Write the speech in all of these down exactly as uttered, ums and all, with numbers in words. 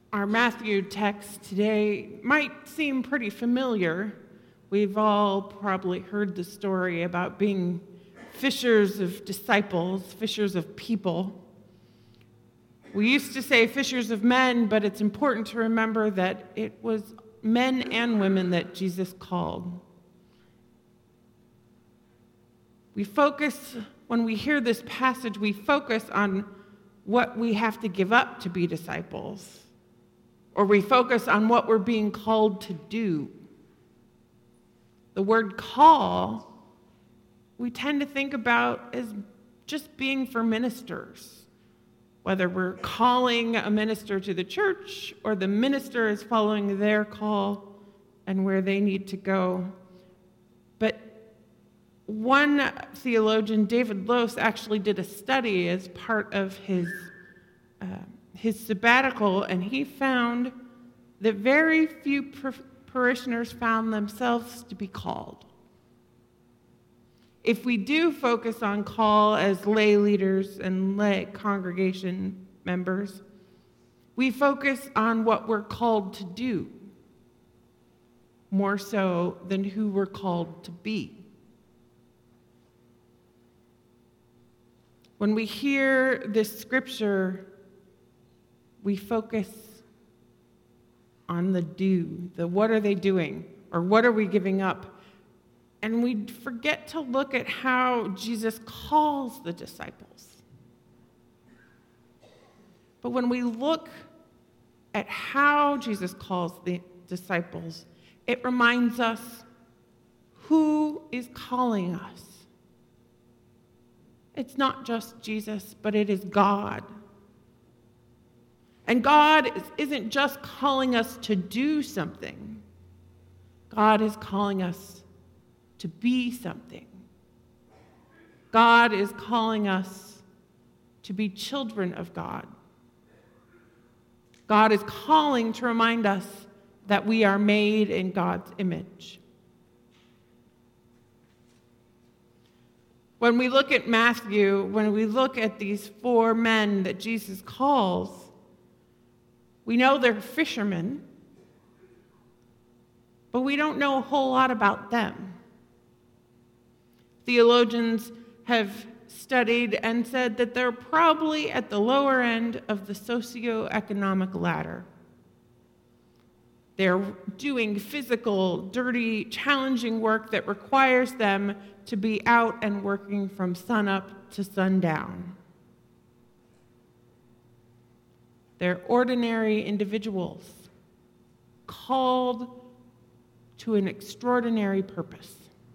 Our Matthew text today might seem pretty familiar. We've all probably heard the story about being fishers of disciples, fishers of people. We used to say fishers of men, but it's important to remember that it was men and women that Jesus called. We focus, when we hear this passage, we focus on what we have to give up to be disciples. Or we focus on what we're being called to do. The word call, we tend to think about as just being for ministers. Whether we're calling a minister to the church or the minister is following their call and where they need to go. But one theologian, David Lose, actually did a study as part of his uh, his sabbatical, and he found that very few par- parishioners found themselves to be called. If we do focus on call as lay leaders and lay congregation members, we focus on what we're called to do, more so than who we're called to be. When we hear this scripture, we focus on the do, the what are they doing, or what are we giving up? And we forget to look at how Jesus calls the disciples. But when we look at how Jesus calls the disciples, it reminds us who is calling us. It's not just Jesus, but it is God. And God isn't just calling us to do something. God is calling us to be something. God is calling us to be children of God. God is calling to remind us that we are made in God's image. When we look at Matthew, when we look at these four men that Jesus calls, we know they're fishermen, but we don't know a whole lot about them. Theologians have studied and said that they're probably at the lower end of the socioeconomic ladder. They're doing physical, dirty, challenging work that requires them to be out and working from sunup to sundown. They're ordinary individuals called to an extraordinary purpose.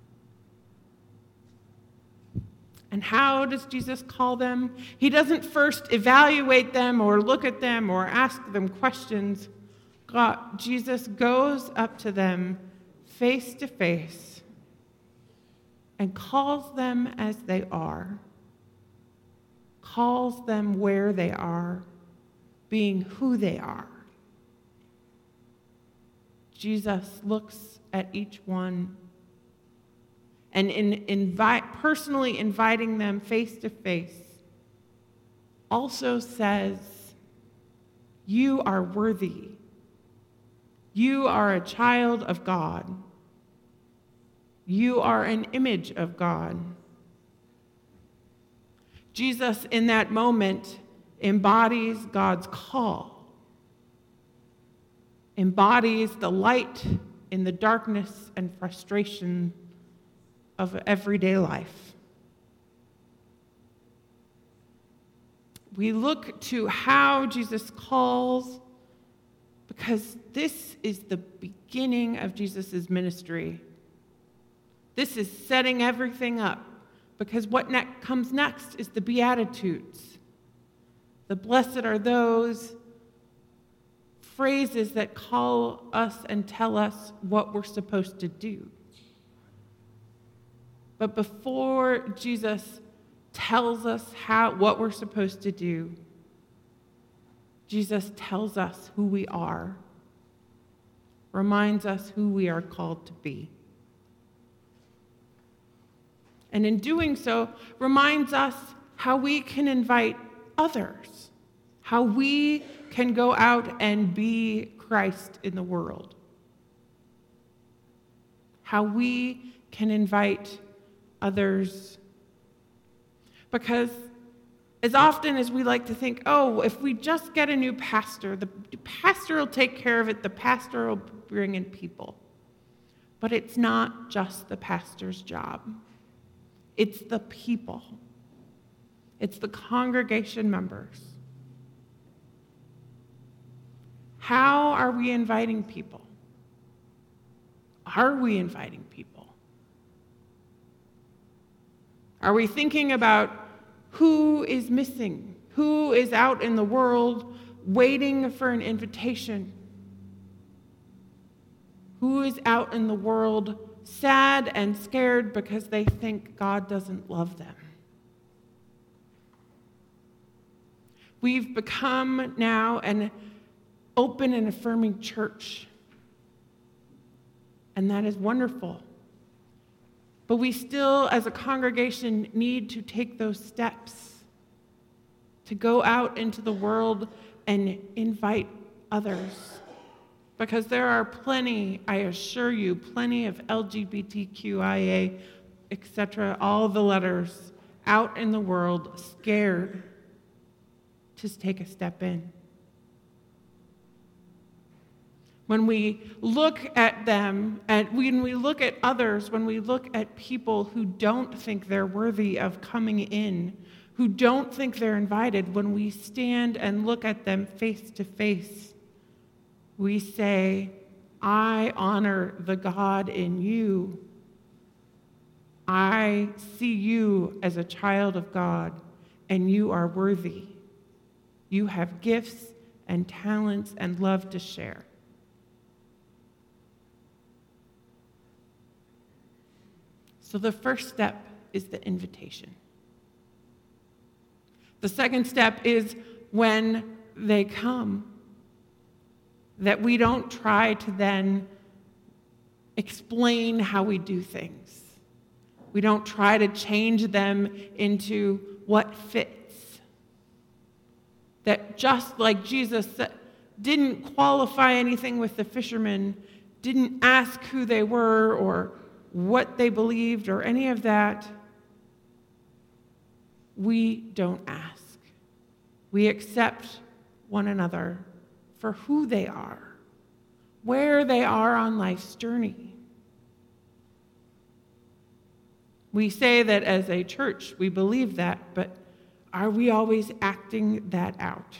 And how does Jesus call them? He doesn't first evaluate them or look at them or ask them questions. God, Jesus goes up to them face to face and calls them as they are, calls them where they are, being who they are. Jesus looks at each one and in invite, personally inviting them face to face, also says, you are worthy. You are a child of God. You are an image of God. Jesus, in that moment, embodies God's call, embodies the light in the darkness and frustration of everyday life. We look to how Jesus calls because this is the beginning of Jesus' ministry. This is setting everything up because what ne- comes next is the Beatitudes. The blessed are those, phrases that call us and tell us what we're supposed to do. But before Jesus tells us how what we're supposed to do, Jesus tells us who we are, reminds us who we are called to be. And in doing so, reminds us how we can invite others, how we can go out and be Christ in the world. How we can invite others. Because as often as we like to think, oh, if we just get a new pastor, the pastor will take care of it, the pastor will bring in people. But it's not just the pastor's job. It's the people. It's the congregation members. How are we inviting people? Are we inviting people? Are we thinking about who is missing? Who is out in the world waiting for an invitation? Who is out in the world sad and scared because they think God doesn't love them? We've become now an open and affirming church, and that is wonderful. But we still, as a congregation, need to take those steps to go out into the world and invite others. Because there are plenty, I assure you, plenty of L G B T Q I A, et cetera, all the letters out in the world, scared to take a step in. When we look at them, and when we look at others, when we look at people who don't think they're worthy of coming in, who don't think they're invited, when we stand and look at them face to face, we say, I honor the God in you. I see you as a child of God, and you are worthy. You have gifts and talents and love to share. So the first step is the invitation. The second step is when they come, that we don't try to then explain how we do things. We don't try to change them into what fits. That just like Jesus didn't qualify anything with the fishermen, didn't ask who they were or what they believed or any of that, we don't ask. We accept one another for who they are, where they are on life's journey. We say that as a church, we believe that, but are we always acting that out?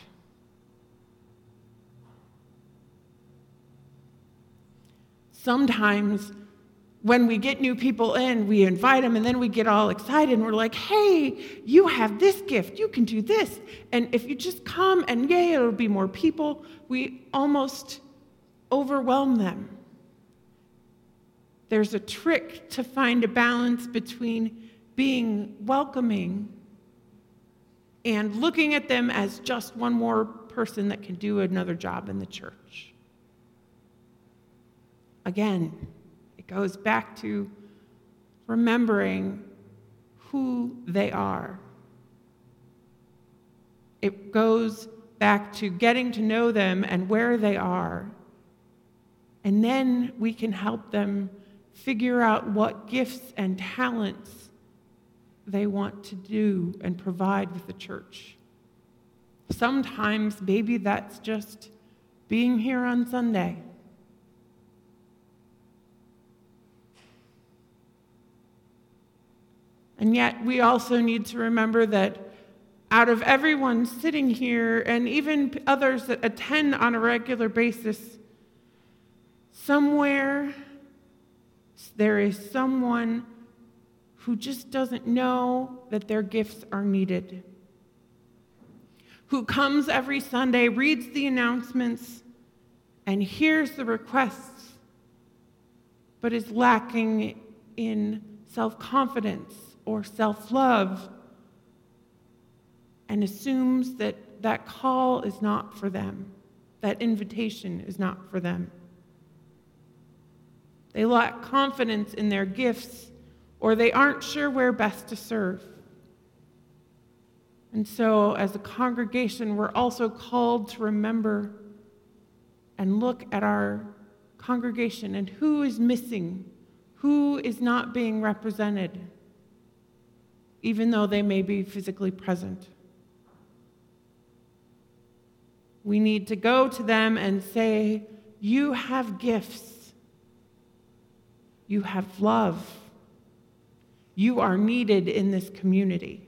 Sometimes when we get new people in, we invite them, and then we get all excited, and we're like, hey, you have this gift, you can do this. And if you just come, and yay, it'll be more people, we almost overwhelm them. There's a trick to find a balance between being welcoming and looking at them as just one more person that can do another job in the church. Again, it goes back to remembering who they are. It goes back to getting to know them and where they are. And then we can help them figure out what gifts and talents they want to do and provide with the church. Sometimes maybe that's just being here on Sunday. And yet we also need to remember that out of everyone sitting here, and even others that attend on a regular basis, somewhere there is someone who just doesn't know that their gifts are needed, who comes every Sunday, reads the announcements, and hears the requests, but is lacking in self-confidence or self-love, and assumes that that call is not for them, that invitation is not for them. They lack confidence in their gifts, or they aren't sure where best to serve. And so, as a congregation, we're also called to remember and look at our congregation and who is missing, who is not being represented, even though they may be physically present. We need to go to them and say, you have gifts. You have love. You are needed in this community.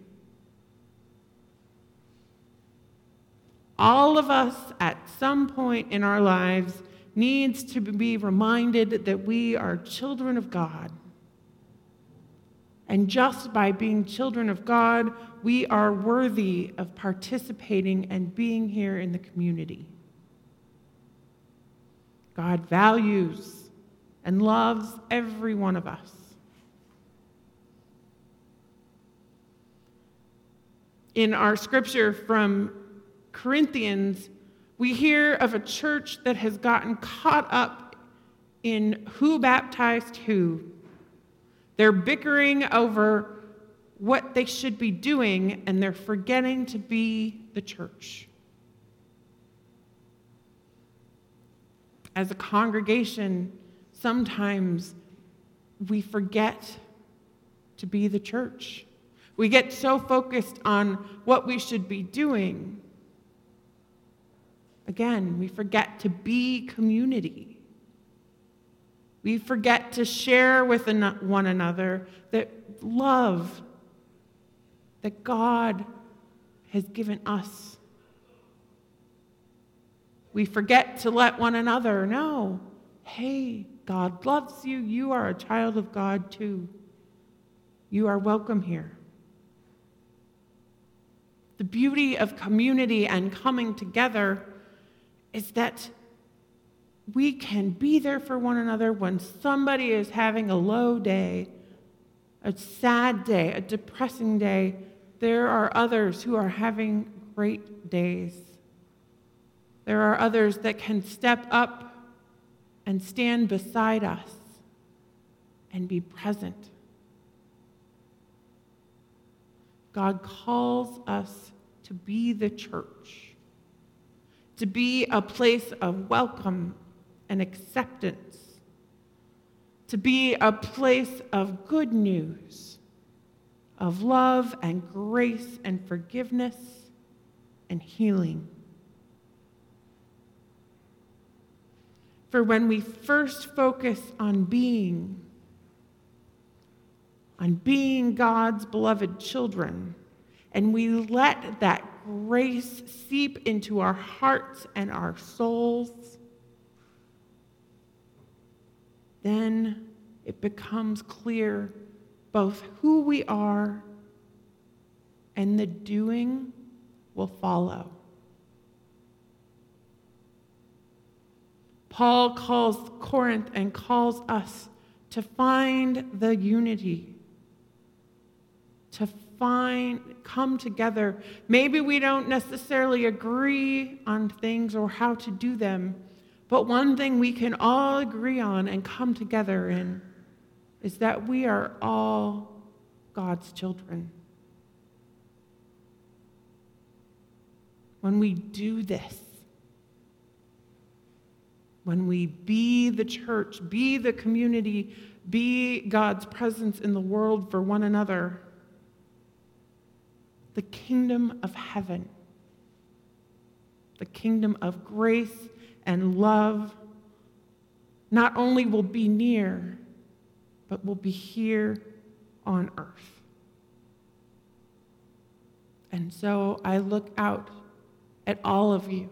All of us at some point in our lives needs to be reminded that we are children of God. And just by being children of God, we are worthy of participating and being here in the community. God values and loves every one of us. In our scripture from Corinthians, we hear of a church that has gotten caught up in who baptized who. They're bickering over what they should be doing, and they're forgetting to be the church. As a congregation, sometimes we forget to be the church. We get so focused on what we should be doing. Again, we forget to be community. We forget to share with one another that love that God has given us. We forget to let one another know, hey, God loves you. You are a child of God too. You are welcome here. The beauty of community and coming together is that we can be there for one another when somebody is having a low day, a sad day, a depressing day. There are others who are having great days. There are others that can step up and stand beside us and be present. God calls us to be the church, to be a place of welcome and acceptance, to be a place of good news, of love and grace and forgiveness and healing. For when we first focus on being, on being God's beloved children, and we let that grace seep into our hearts and our souls, then it becomes clear both who we are and the doing will follow. Paul calls Corinth and calls us to find the unity, to find, come together. Maybe we don't necessarily agree on things or how to do them, but one thing we can all agree on and come together in is that we are all God's children. When we do this, when we be the church, be the community, be God's presence in the world for one another, the kingdom of heaven, the kingdom of grace and love, not only will be near, but will be here on earth. And so I look out at all of you,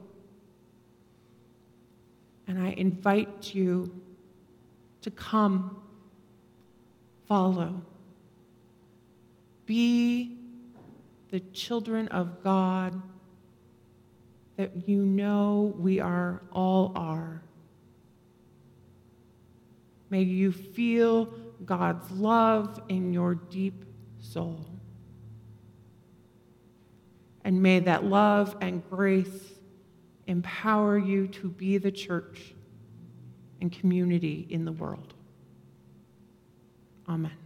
and I invite you to come, follow, be the children of God that you know we are all are. May you feel God's love in your deep soul. And may that love and grace empower you to be the church and community in the world. Amen.